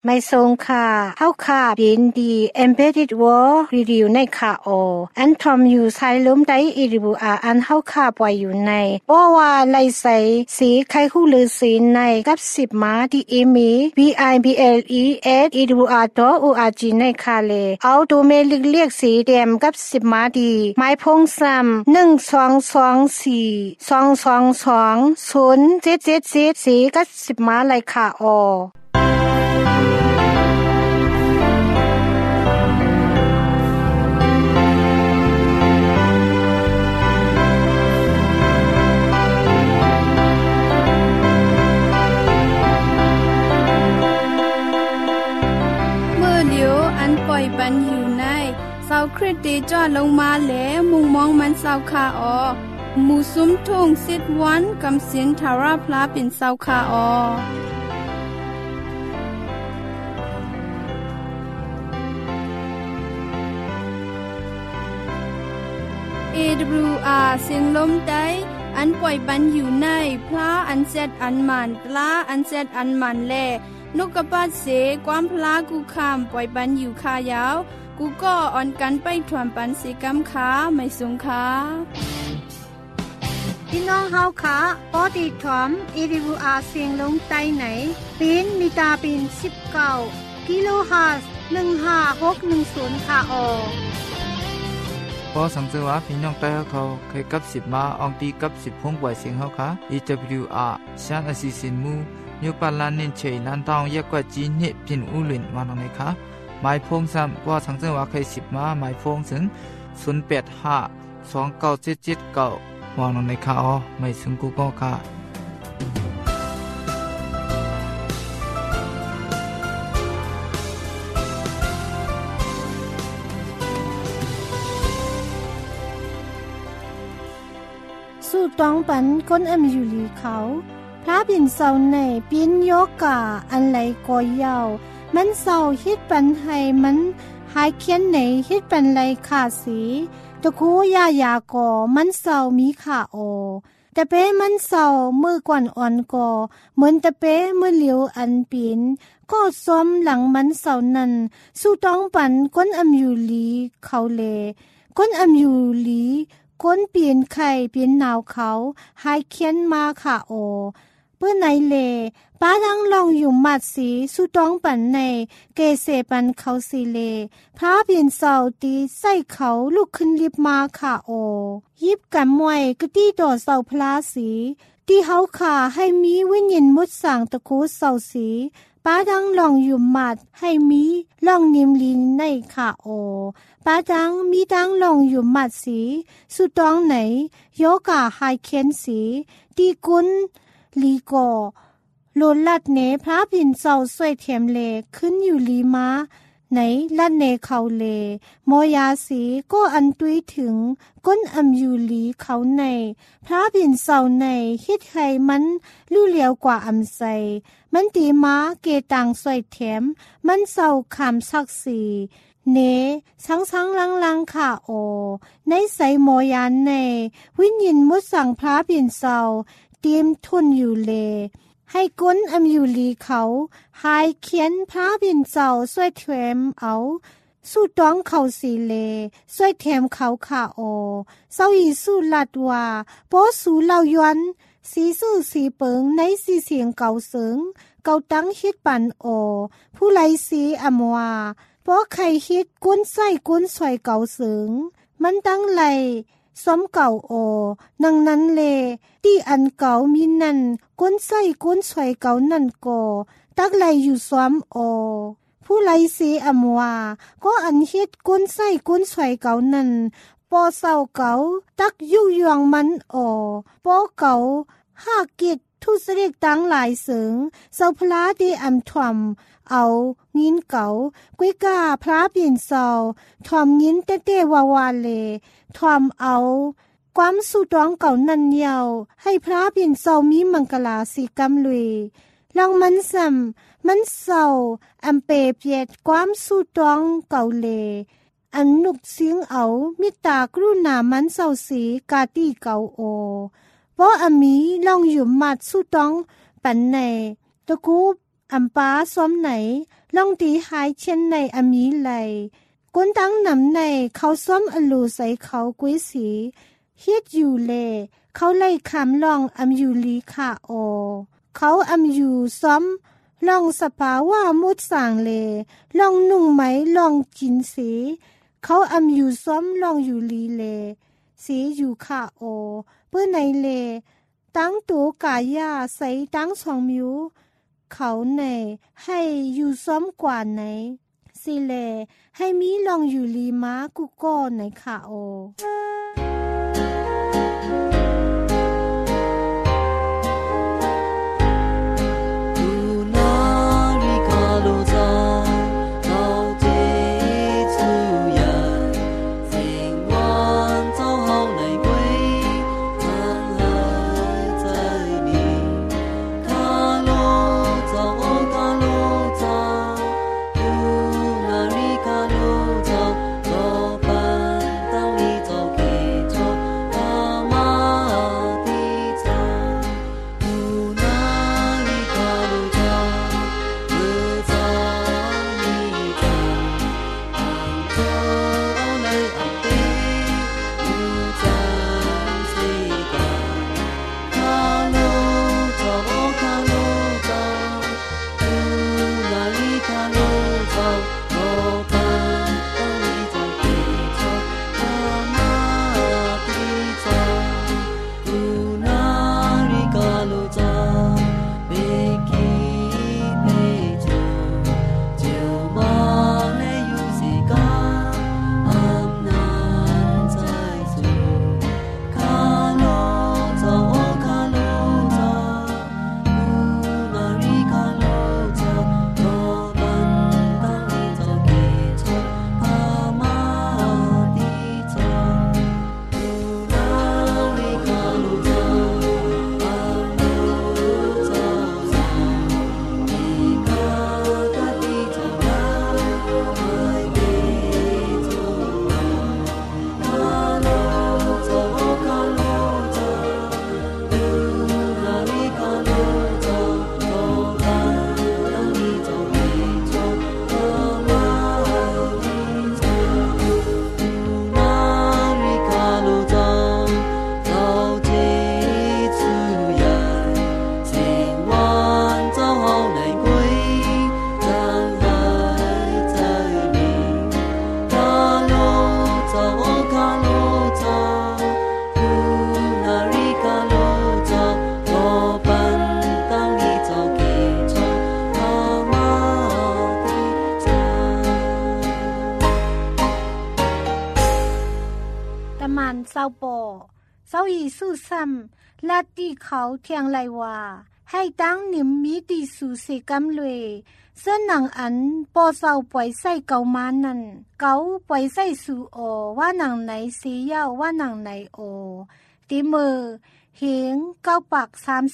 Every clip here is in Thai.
ไม่ทรงค่ะเฮาค่ะยินดี Embedded World Review ในค่ะอันทอมอยู่ใช้ล้มได้อีริบูอันเฮาค่ะปล่อยอยู่ในบ่ว่าไลใสสีไข่ฮู้ลือสีในกับ10มาที่อีมี bibles@iribua.org ในค่ะเลเอาดูเมลิกเรียกสีแดมกับ10มาดีไม้พงซ้ำ1224 222 0777สีกับ10มาเลยค่ะปล่อยปันอยู่ในเสาคริสต์จอดลงมาแล้วมุงมองมันเสาคาหมู่ซุ้มทุ่งสิทธิ์วันกำสินทาราพลาเป็นเสาคาAWR เสียงลมได้อันปล่อยปันอยู่ในพระอันเสดอันมันปลาอันเสดอันมันแลนกกระปาดเสความพลากูคำปล่อยปันอยู่คายาวกูก็อ่อนกันไปถวมปันสิกำขาไม่สูงขาพี่น้องเฮาค่ะปอดีถวม AWR เสียงลงใต้ไหนปีนมีตาปีน19กิโลเฮิรตซ์15610ค่ะพอสังเกตว่าพี่น้องใต้เขาเคยกับ10มาอองตีกับ10พงป่วยเสียงเฮาค่ะ AWR ชานอสิสินมูยูปาลานินเชยลันตองยากว่าจีนี่พินอุลินวานองไหนคะหมายพงซ้ำว่าสังเกตว่าเคย10มาหมายพงถึง08529779วานองไหนคะไม่ถึงกูก็ค่ะสู้ต้องปันก้นอยู่ลีเขาพระบินเศร้าในปีนโยกาอันไหลก่อยาวมันเศร้าฮิตปันให้มันหายเคียนไหนฮิตปันไหลขาสีตะคูยายาก่อมันเศร้ามีขาแต่เป้มันเศร้ามือกวนอ่อนก่อเหมือนตะเป้มือเหลียวอันปีนก็ซ้อมหลังมันเศร้านั้นสู้ต้องปันก้นอยู่ลีเขาเลก้นอยู่ลีก้นเปลี่ยนไข่เปลี่ยนหนาวเขาหายเคียนมาค่ะเพื่อไหนเลป้าดังลองอยู่มัดสีสู้ต้องปันในเกเสปันเขาสีเลพระเปลี่ยนเสาตีใส่เขาลุกขึ้นรีบมาค่ะยิบกันมวยกะตี้ดอเสาพลาสีที่เฮาขาให้มีวิญญาณมุดสั่งตะคูเสาสีป้าดังลองอยู่มัดให้มีลองนิมลินในค่ะป้าดังมีดังลองอยู่มัดสีสุดต้องไหนโยกาไฮเคนสีตีกุนลีโกโลลัดเนพระพินเศร้าสวยเทียมเลขึ้นอยู่ลีมาไหนลัดเนเขาเลโมยาสีก็อันตุยถึงก้นอยู่ลีเขาในพระพินเศร้าในฮิตไห้มันลู่เหลียวกว่าใสมันตีมาเกตังสวยเทียมมันเศร้าคำสักสีเนช้างลังค่ะในใสโมยานในวิญญาณมุดสั่งพระพินเศร้าเตรียมทุนอยู่เลให้ก้นอยู่ลีเขาหายเขียนพระบินเจ้าช่วยเทมเอาสู้ต้องเขาสีเลช่วยเทมเขาค่ะเศร้าอีสู้ลัดว่าโปสู้เล่ายวนสีสู้สีเปิงในสีเสียงเก่าเสิงเก่าตั้งฮิตปันผู้ไลสีว่าเพราะใครฮิตก้นไส้ก้นสวยเก่าเสิงมันตั้งไหลซ้อมเก่านังนั้นเลที่อันเก่ามีนั่นก้นไส้ก้นสวยเก่านั่นก็ตักไหลอยู่ซ้อมผู้ไลสีว่าก็อันฮิตก้นไส้ก้นสวยเก่านั่นปอเศร้าเก่าตักยุยองมันปอเก่าหากิจทุสเรียกตั้งหลายเสิงเศร้าพลาที่ทวมเอางินเก่ากุ้ยกาพระเปลี่ยนเศร้าทวมงินเต้ๆวาเลทวมเอาความสู้ร้องเก่านันเยาให้พระเปลี่ยนเศร้ามีมังกลาสีกำลุยลองมันซ้ำมันเศร้าเปเปียดความสู้ร้องเก่าเลอันนุกเสียงเอามิตากรุณามันเศร้าสีกาตีเก่าเพราะมีลองอยู่มัดสู้ร้องปันในตะคูอัมปาซ้อมไหนลองตีหายเช่นในอมีไหลกุนตั้งนำในเขาซ้อมอลูใส่เขากุ้ยสีเฮ็ดอยู่เลเขาไล่คำลองอำอยู่ลีค่ะโอเขาอำอยู่ซ้อมลองสปาว่ามุดสั่งเลลองนุ่งไหมลองกินสีเขาอำอยู่ซ้อมลองอยู่ลีเลสีอยู่ค่ะโอเพื่อในเลตั้งตัวกายาใส่ตั้งสองมิวเขาในให้อยู่ซ้อมกว่าไหนสิเลให้มีลองอยู่ลีม้ากุโก้ในค่ะโอเศร้าปอเศร้าอีสู้ซ้ำลาตีเขาเทียงไลว่าให้ตั้งนิมมีตีสู่เสกำเลยเสื้อหนังอันปอเศร้าปล่อยใส่เกามานั่นเกาปล่อยใส่สู่โอว่าหนังไหนเสียว่าหนังไหนโอตีมือเฮงเก้าปาก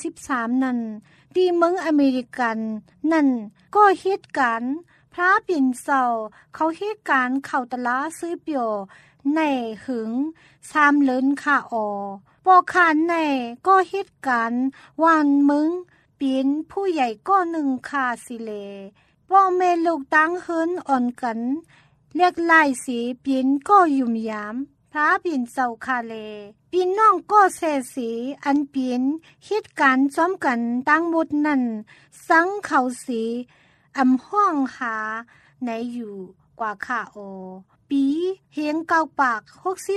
33นั่นตีเมืองอเมริกันนั่นก็เหตุการณ์พระปิ่นเศร้าเขาเหตุการณ์เข้าตลาซื้อเปียวในหึง3เลินค่ะออปอคานในก็เหตุการณ์วันมึงเป็นผู้ใหญ่ก็หนึ่งค่ะสิเลพ่อแม่ลูกตั้งเฮินอ่อนกันเรียกไล่สีปีนก็ยุ่มยามพระปิ่นเศร้าค่ะเลปีนน้องก็เสสีอันปีนเหตุการณ์ซ้อมกันตั้งหมดนั่นสังเขาสีห้องหาไหนอยู่กว่าค่ะออปีเฮียงเก้าปาก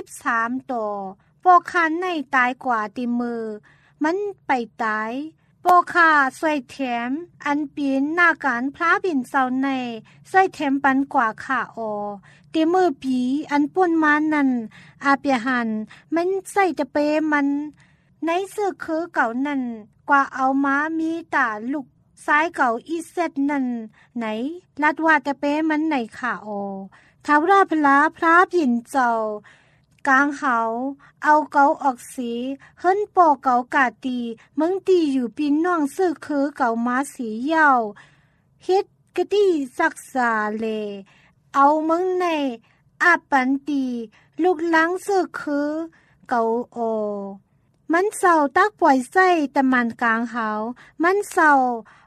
63ต่อปอคานในตายกว่าติมือมันไปตายปอคาสวยแถมอันปีนหน้าการพระบินเศร้าในสวยแถมปันกว่าค่ะออติมือปีอันป่นมานั่นอาเปียหันมันใส่จะเปมันในเสื้อคือเก่านั่นกว่าเอามามีตาลูกซ้ายเก่าอีเซตนั่นไหนลัดว่าจะเปมันไหนค่ะออท้าวราพลาพระผินเจ้ากลางเขาเอาเกาออกสีเฮิรนปอเกากาตีมึงตีอยู่ปีนน้องซื้อคือเก่ามาสีเยาวเฮ็ดกะตีศักษาเลเอามึงในอาปันตีลูกล้างซื้อคือเก่าโอมันเศร้าตักปล่อยไส้แต่มันกลางเขามันเศร้า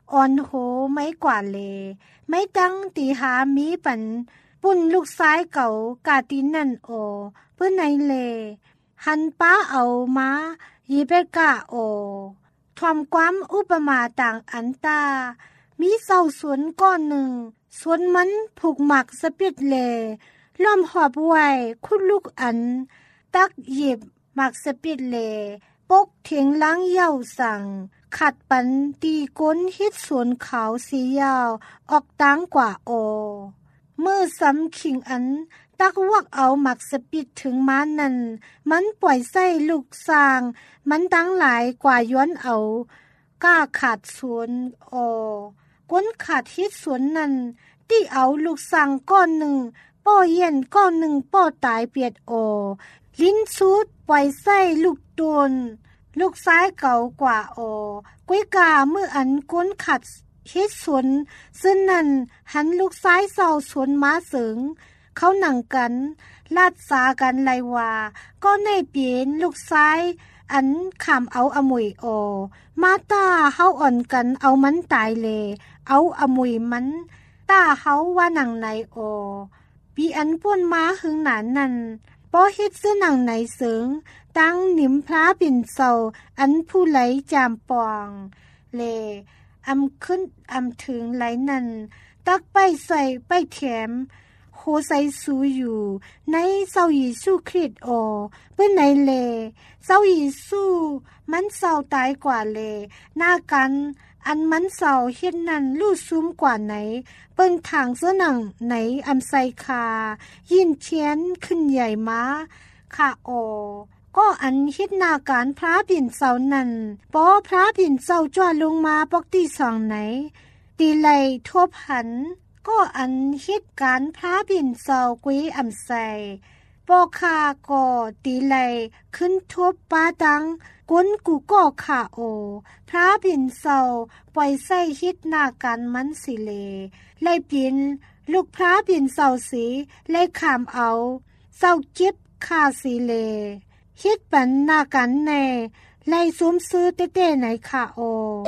อ่อนโหไม่กว่าเลไม่ตั้งตีหามีปันปุ่นลูกซ้ายเก่ากาตินั่นโอเพื่อในเลหันป้าเอามายีเบกะโอทอมความอุปมาต่างอันตามีเสาสวนก้อนหนึ่งสวนมันผูกหมักสปิดเลล้อมหอบไว้คุดลูกอันตักหยิบหมักสปิดเลปกเถียงล้างเย่าสั่งขัดปันตีก้นฮิตสวนขาวสียาวออกตั้งกว่าโอเมื่อซ้ำขิงอันตักวักเอาหมักสปิดถึงม้านั้นมันปล่อยไส้ลูกสร้างมันตั้งหลายกว่าย้อนเอาก้าขาดสวนโอก้นขาดฮิตสวนนั้นที่เอาลูกสร้างก้อนหนึ่งป้อเย็นก้อนหนึ่งป้อตายเปียดโอลิ้นซูดปล่อยไส้ลูกโดนลูกซ้ายเก่ากว่าโอกุ้ยกาเมื่ออันก้นขัดฮิตสวนซึ่งนั้นหันลูกซ้ายเศร้าสวนม้าเสริงเขาหนังกันลาดสากันไลว่าก็ในเปลี่ยนลูกซ้ายอันขามเอาอมวยโอมาตาเฮาอ่อนกันเอามันตายเลเอาอมวยมันตาเฮาว่าหนังไหนโอปีอันป่วนม้าหึงหนานนั่นป้อเฮ็ดซื้อหนังไหนเสริงตั้งหนิมพระปิ่นเศร้าอันผู้ไหลจามปองเลอำขึ้นอำถึงไหลนั่นตักไปใส่ไปแถมโคใส่สูอยู่ในเศร้าเยซูคริสต์โอเพื่อไหนเลเศร้าเยซูมันเศร้าตายกว่าเลหน้ากันอันมันเศร้าเฮ็ดนั้นลู่ซุ้มกว่าไหนเปิ้นทางเสื้อหนังไหนอำไซคายินเทียนขึ้นใหญ่ม้าค่ะโอก็อันฮิตนาการพระปิ่นเศร้านั้นปอพระปิ่นเศร้าจ้าลงมาปกติสองไหนตีไลทบหันก็อันฮิตการพระปิ่นเศร้ากุยอำไซปอคาก็ตีไลขึ้นทบป้าดังก้นกูก็ขาโอพระปิ่นเศร้าปล่อยไส้ฮิตนาการมันสิเลไล่ปิ่นลูกพระปิ่นเศร้าสีไล่ขามเอาเศร้าเก็บคาสิเลฮิตปันนากันแน่ไล่ซุ้มซื้อเต้ๆไหนค่ะโอ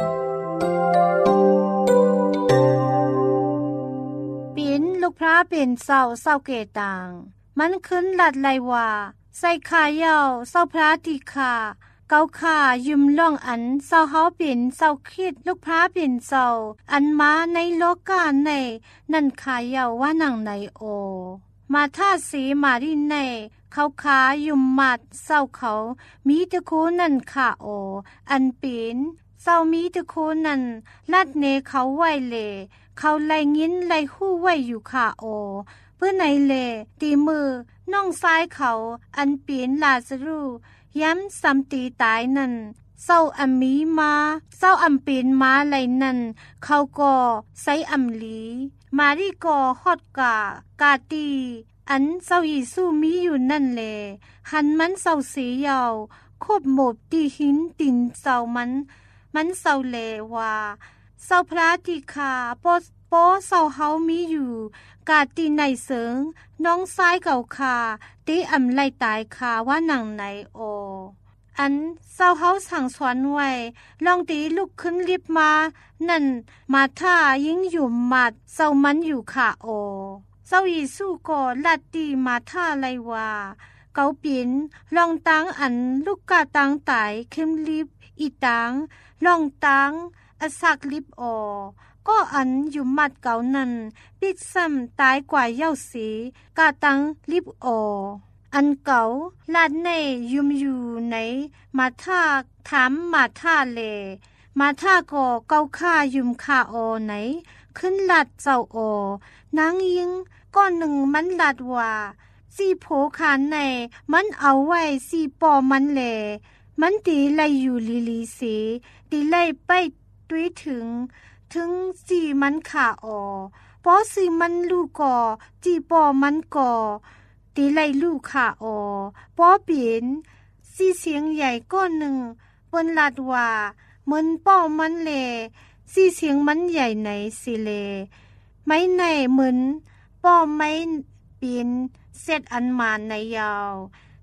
ปิ่นลูกพระเป็นเศร้าเกต่างมันขึ้นหลัดไลว่าใส่ขายาวเศร้าพระติคาเกาขายืมล่องอันเศร้าเฮาเป็นเศร้าคิดลูกพระเป็นเศร้าอันมาในโลกาในนั่นขายาวว่าหนังไหนโอมาท่าสีมาดินในเขาขายุมมัดเศร้าเขามีตะโคนั่นค่ะโออันเป็นเศร้ามีตะโคนั่นลัดเนเขาไหวเลเขาไล่งินไล่หู้ไว้อยู่ค่ะโอเพื่อไหนเลตีมือน้องซ้ายเขาอันเป็นลาซารูย้ำซ้ำตีตายนั่นเศร้าอัมมีมาเศร้าอัมเป็นมาไหลนั่นเขาก็ใส่อัมลีมารีก็ฮอดกาตีอันเศร้าเยซูมีอยู่นั่นแลหันมันเศร้าเสียยาวคบหมบตีหินตินเศร้ามันเศร้าแลว่าเศร้าพระติคาปอเศร้าเฮามีอยู่กาตีในเสิงน้องซ้ายเก่าคาตีอำไล่ตายคาว่าหนังไหนโออันเศร้าเฮาสั่งสอนไว้ลองตีลุกขึ้นรีบมานั่นมาท่ายิ่งอยู่มัดเศร้ามันอยู่ค่ะโอเศร้าเยซูก็ลัดตีมาท่าไลว่าเกาปิ่นลองตังอันลูกกาตังตายเข้มรีบอีตังลองตังอสักลิบอก็อันอยู่มัดเก่านั้นปิดซ้ำตายกว่าเย้าสีกาตังลิบออันเก่าลาดในยุมอยู่ในมาท่าถามมาท่าเลมาท่าก็เกาค่ายุมค่าอไหนขึ้นลัดเจ้าอนางยิงก้อนหนึ่งมันลัดว่าสีโผขานในมันเอาไว้สีปอมันแลมันตีไลอยู่ลีสีตีไลไปด้วยถึงสีมันขาปอสีมันลูกก่อจีปอมันก่อตีไลลูกขาปอเปลี่ยนสีเสียงใหญ่ก้อนหนึ่งเปิ้นลัดว่าเหมือนป้อมันแลสีเสียงมันใหญ่ไหนสิเลไม่ในเหมือนป้อไม่เปลี่ยนเสร็จอันมานในยาว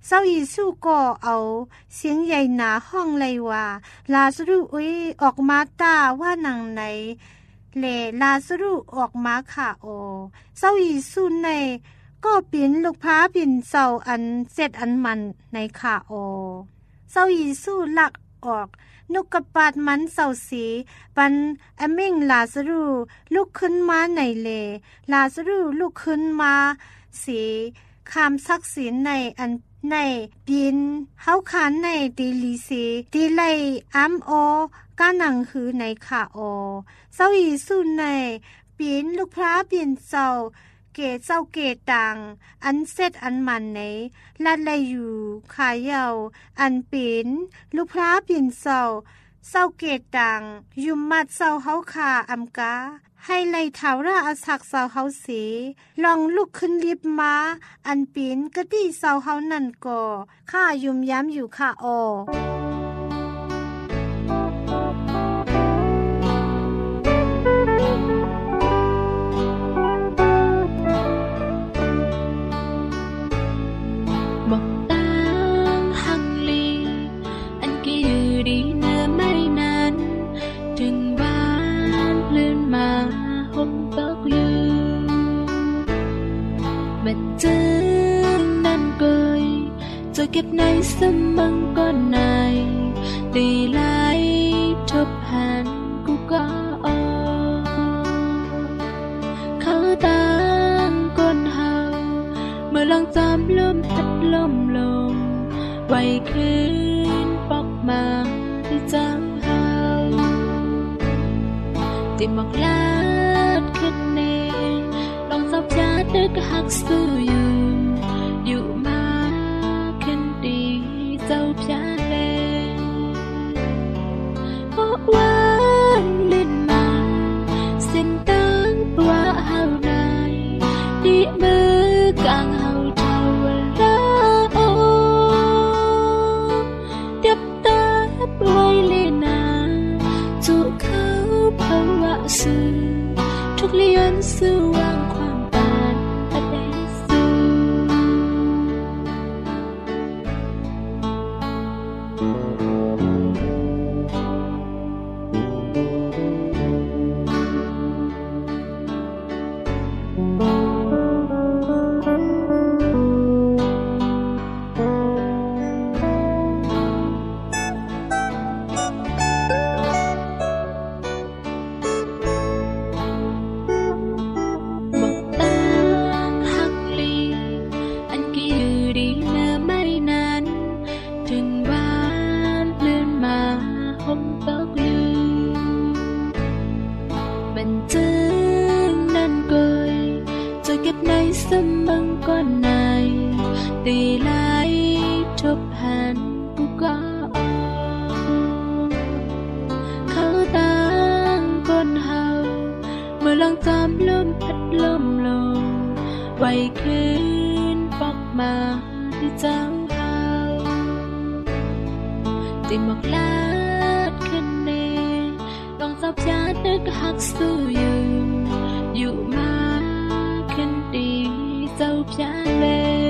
เจ้าเยซูก็เอาเสียงใหญ่หนาห้องเลยว่าลาซารุออกมาตาว่าหนังไหนเลลาซารุออกมาค่ะโอเจ้าเยซูในก็เป็นลูกพระเป็นเจ้าอันเสร็จอันมันในค่ะโอเจ้าเยซูลักออกนุกกระปาดมันเศร้าสีปันอเม่งลาซารูลุกขึ้นมาในเลลาซารูลุกขึ้นมาสีคำซักศีลในอันในปีนเฮาขานในตีลีสีตีไลอัมโอกาหนังหือในขาโอเศร้าอีสุนในปีนลูกพระเปลี่ยนเจ้าเกเจ้าเกตังอันเซตอันมันในลัดไลอยู่ขายาวอันปีนลูกพระเปลี่ยนเจ้าเกตังยุมมัดเจ้าเฮาขาอัมกาให้ไล่เท้าราอาศักเจ้าเฮาสีลองลุกขึ้นรีบมาอันปีนกะตี้เจ้าเฮานั่นก็ข้ายุมย้ำอยู่ค่ะโอเก็บในสมองก่อนในตีไล่ทบหันกูก็อเขาตั้งก้นเฮาเมื่อลองจำลมพัดลมลงไว้คืนปอกมาที่จังเฮาติหมอกลาดขึ้นเนลองจับยาดึกหักสู้อยู่มาเจ้าพยาเลเพราะว่าลิ้นมาเส้นตั้งตัวเฮาในดีมือกลางเฮาเท่าลาโอเดียบตาบวยเลนาจุเขาภาวะสื่อทุกเลี้ยนสื่อวางความปานอเดสูสมองก่อนในตีไล่ทบหันกูก็เขาตั้งก้นเฮาเมื่อลองจำลมพัดลมลงไว้คืนปอกมาที่จังเฮาติหมอกลาดขึ้นเนลองจับยาดึกหักสู้อยู่มาขึ้นดีเจ้าพยาเล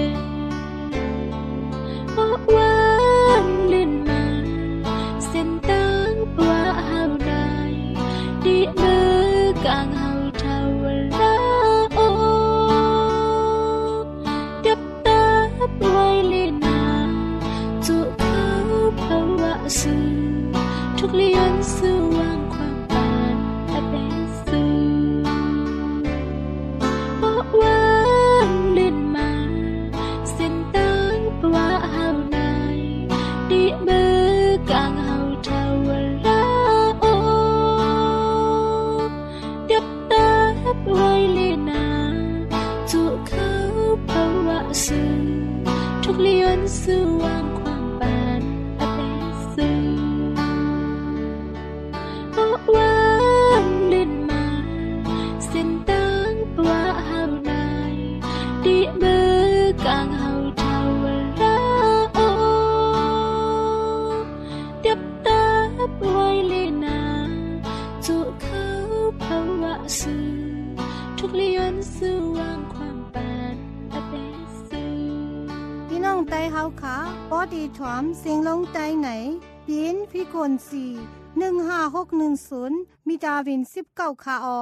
เพราะว่าลิ้นมาเส้นตั้งตัวเฮาได้ดีมือกลางเฮาเท่าลาโอเดียบตาบวยเลนาจุเขาภาวะสื่อทุกเลี้ยนสื่อวางความปานอเดสูเพราะว่าลิ้นมาเส้นตั้งตัวเฮาในดีมือกลางเฮาเท่าลาโอเดียบตาบวยเลนาจุเขาภาวะสื่อทุกเลี้ยนสื่อวางความปานอเดสูเพราะว่าลิ้นมาเส้นตั้งตัวเฮาในดีมือกลางเฮาเท่าลาโอเดียบตาบวยเลนาจุเขาภาวะสื่อทุกเลี้ยนสื่อวางความปานอเดสูพี่น้องใต้เฮาค่ะปอดีถอมเสียงลงใต้ไหนปีนพิกล4156110มีดาวิน19ค่ะอ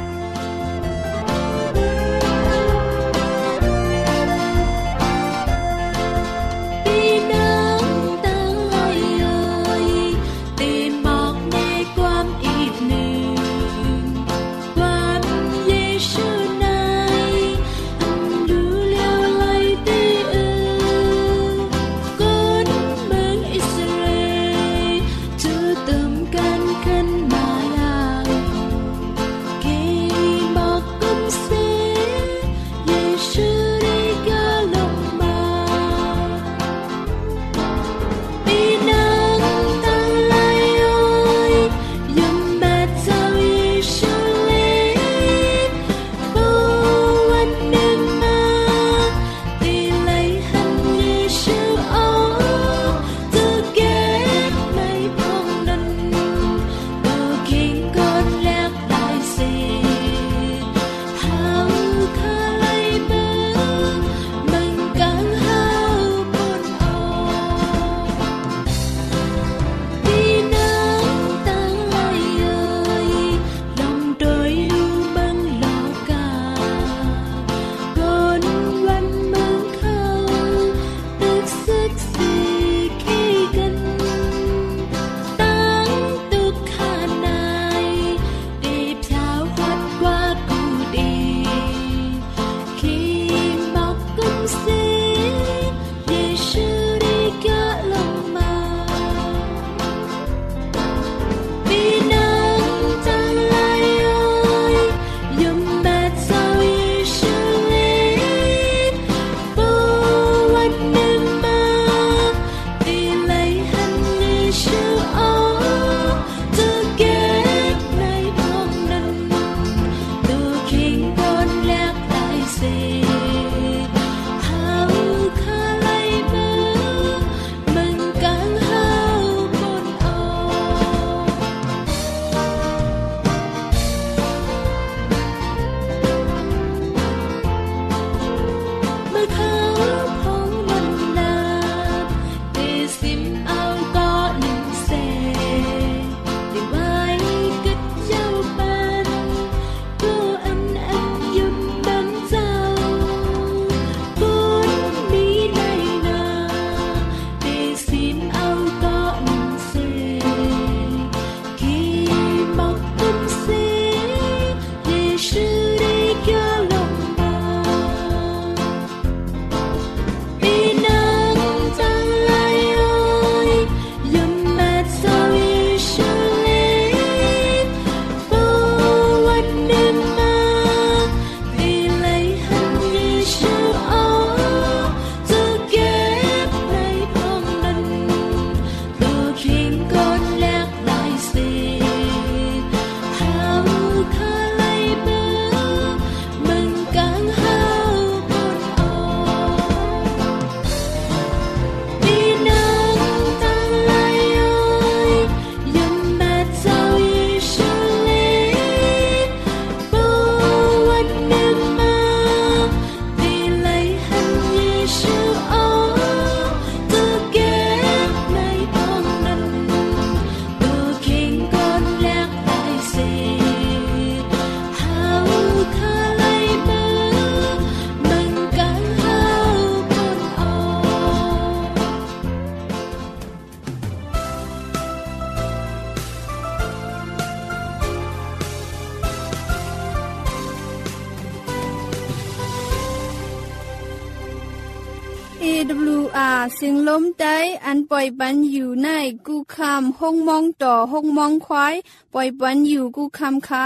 AWR เสียงล้มได้อันปล่อยปันอยู่ในกูคำห้องมองต่อห้องมองควายปล่อยปันอยู่กูคำค่ะ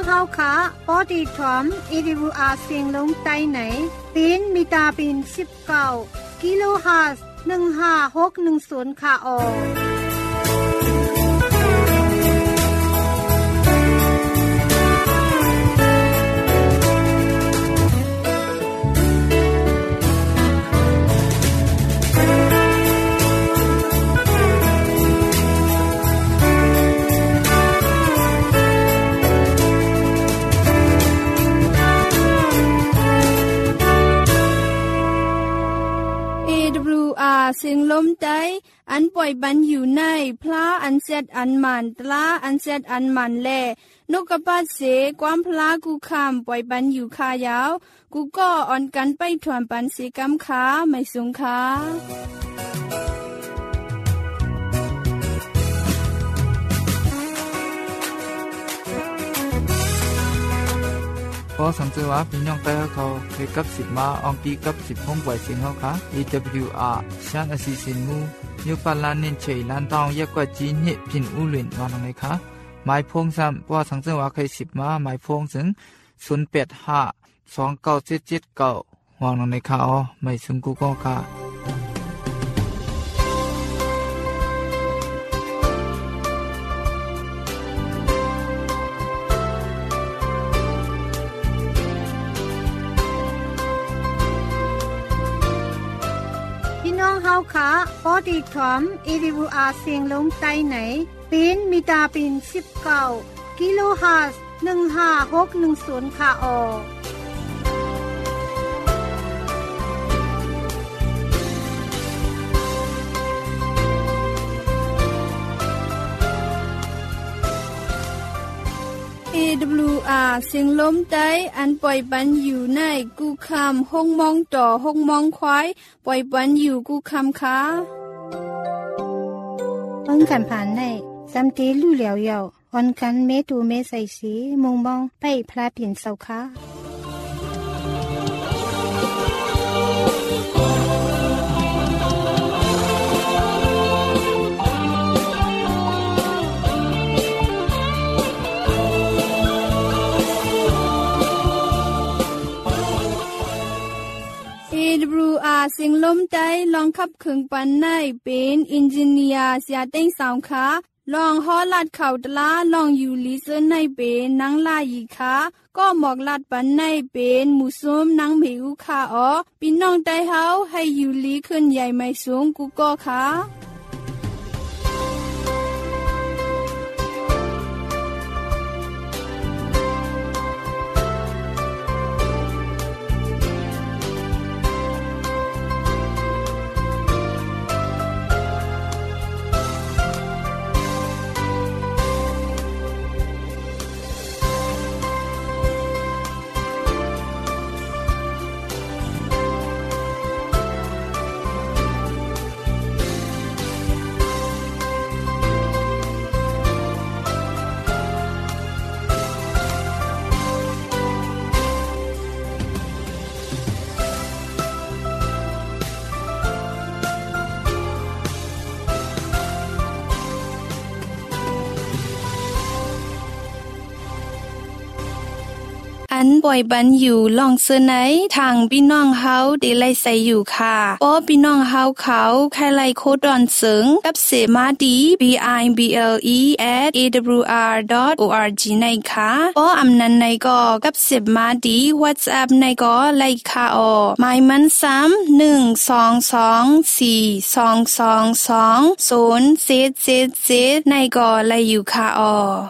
เฮาขาปอดีถอม AWR เสียงลงใต้ไหนเป็นมิตาบิน19กิโลเฮิรตซ์15610ค่ะออเสียงลมใจอันปล่อยบันอยู่ในพระอันเซดอันมันตลาอันเซดอันมันแลนกกระปาเสความพลากูคำปล่อยบันอยู่คายาวกูก็อ่อนกันไปถวนปันสีกำขาไม่สูงขาพอสังเกตว่าพี่น้องแต่เขาเคยกับ10มาอองตีกับ10ห้องไหวเสียงเขาค่ะ AWR ชานอซีซินมูนิวปาลานินเชยลานตองยักกว่าจีนี่พินอุลินวานงไงคะหมายพงซ้ำพอสังเกตว่าเคย10มาหมายพงถึง08529779วางลงในค่ะอ๋อไม่ซึ่งกูก็ค่ะเฮาขาปอดีถอม AWR เสียงลงใต้ไหนเป็นมิตาบิน19กิโลเฮิรตซ์15610ค่ะออ AWR เสียงลมใจอันปล่อยปันอยู่ในกูคำห้องมองต่อห้องมองควายปล่อยปันอยู่กูคำค่ะอังกันผ่านในจำตีลู่เหลียวเยาอ่อนกันเมตูเมใส่สีมงมองไปพระเปลี่ยนเสาค่ะ AWR เสียงลมใจลองขับเครื่องปันในเป็นอินจิเนียร์เสียเต้งสาวค่ะลองฮอลัดเข่าตลาลองอยู่ลิเซอร์ในเป็นนังลายีค่ะก็หมอกลัดปันในเป็นหมูส้มนังเหวค่ะอ๋อพี่น้องใจเฮาให้อยู่ลีขึ้นใหญ่ไม่สูงกูก็ค่ะอันปล่อยบันอยู่ลองเสนอทางพี่น้องเฮาได้ไล่ใส่อยู่ค่ะป้อพี่น้องเฮาเขาใครไล่โคดอนเสิงกับเสมาดี bible@awr.org ในค่ะป้ออำนันในก็กับเสมาดี WhatsApp ในก็ไล่ค่ะออหมายมันซ้ำ1224222 077ในก็ไล่อยู่ค่ะออ